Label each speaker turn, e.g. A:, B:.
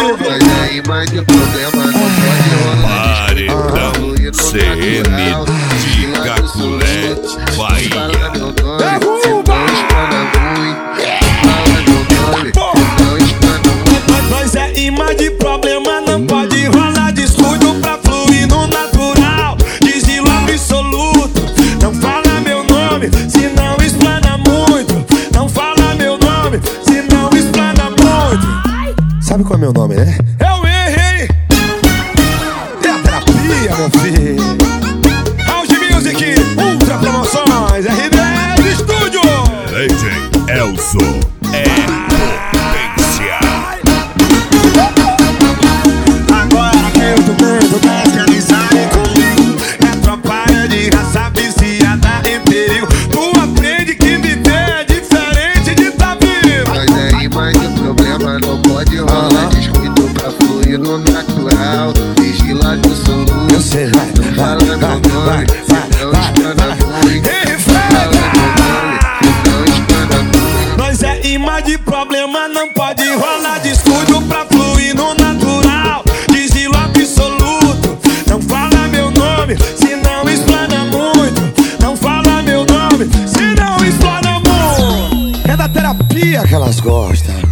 A: Mas é imã de problema, não pode rolar.
B: Paredão CM de Caculete, Bahia.
A: Fala meu nome, se não espana muito. Fala meu nome, se não espana muito.
C: Nós é imã de problema, não pode rolar de estúdio pra fluir no natural. De estilo absoluto. Não fala meu nome, se não explana muito. Não fala meu nome, se não explana muito. Sabe qual é meu nome, né? Eu errei. Terapia, meu filho. House Music, Ultra Promoções, RD Estúdio.
B: DJ Elson é potência.
C: Agora que eu tô vendo, mas que eles saem comigo. É tropa de raça viciada em perigo. Tu aprende que viver é diferente de tá vivo.
A: Mas é imã de problema, não pode rolar. Descuido pra fluir no natural. Estilo absoluto.
C: Eu sei, vai,
A: Não fala meu nome, se não espana muito. Fala meu nome, se não espana muito.
C: Nós é imã de problema, não pode rolar de estúdio pra fluir no natural. De estilo absoluto. Não fala meu nome, se não explana muito. Não fala meu nome, se não explana muito. É da terapia que elas gostam.